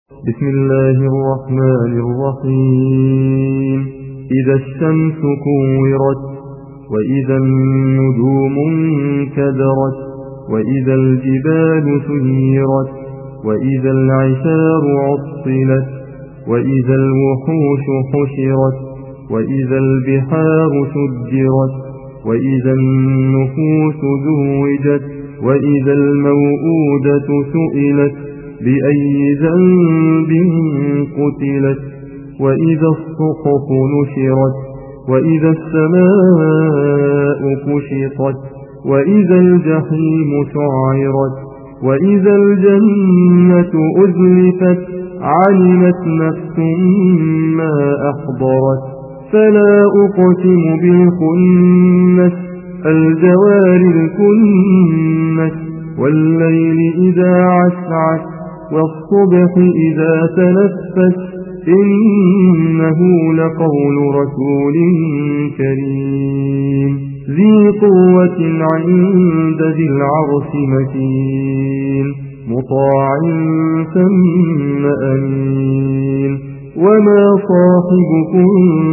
بسم الله الرحمن الرحيم. إذا الشمس كورت وإذا النجوم انكدرت وإذا الجبال سيرت وإذا العشار عطلت وإذا الوحوش حشرت وإذا البحار سجرت وإذا النفوس زوجت وإذا الموءودة سئلت بأي ذنب قتلت وإذا الصحف نشرت وإذا السماء كشطت وإذا الجحيم سعرت وإذا الجنة أزلفت علمت نفس ما أحضرت فلا أقسم بالخنس الجوار الكنس والليل إذا عسعس والصبح إذا تنفس إنه لقول رسول كريم ذي قوة عند ذي العرش مكين مطاع ثم أمين وما صاحبكم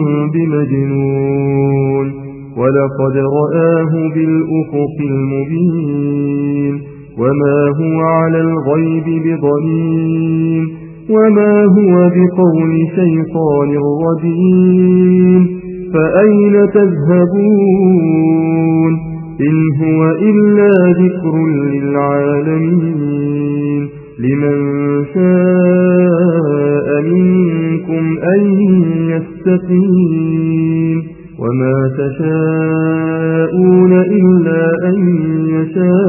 بمجنون ولقد رآه بالأفق المبين وما هو على الغيب بضنين وما هو بقول شيطان رجيم فأين تذهبون إن هو إلا ذكر للعالمين لمن شاء منكم أن يستقيم وما تشاءون إلا أن يشاء